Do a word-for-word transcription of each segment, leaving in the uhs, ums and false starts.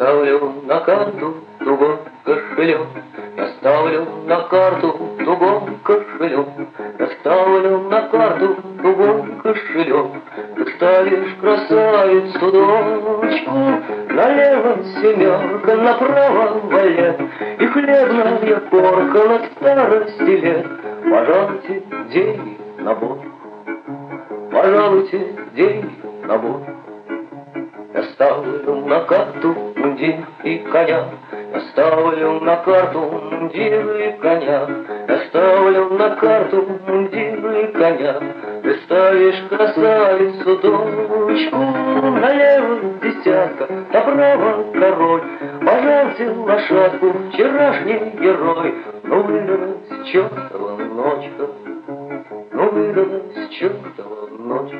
ставлю на карту тугой кошелек, я ставлю на карту тугой кошелек, я ставлю на карту тугой кошелек. Ты ставишь красавицу дочку, налево семерка, направо валет, и хлебная порка на старости лет. Пожалуйте деньги на водку, пожалуйте деньги на водку. Я ставлю на карту мундир и коня, я ставлю на карту мундир и коня, я ставлю на карту мундир и коня. Ты ставишь красавицу дочку, налево десятка, направо король. Пожалуйте лошадку, вчерашний герой. Ну выдалась чертова ночка, ну выдалась чертова ночка.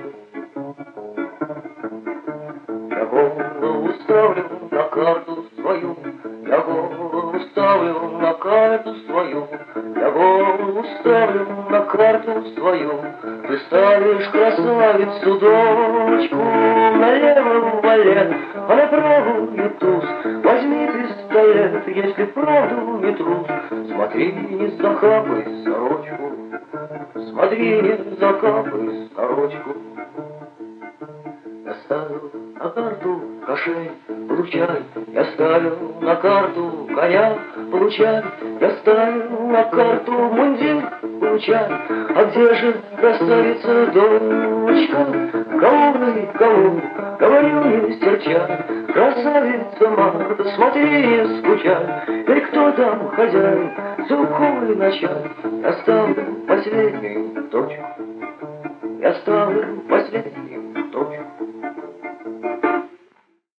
Я голову ставлю на карту свою, я голову ставлю на карту свою, я голову ставлю на карту свою. Ты ставишь красавицу дочку, налево валет, а направо туз. Возьми пистолет, если правду не трус. Смотри, не закапай сорочку, смотри, не закапай сорочку. Я ставлю на карту кошель, получай, я ставлю на карту коня, получай, я ставлю на карту мундир, получай. А где же красавица дочка? Кого вы, кого? Говорю, не стерчай. Красавица Марта, смотри, не скучай. И кто там хозяин? Сухой на чай. Я ставлю последнюю точку, я ставлю последнюю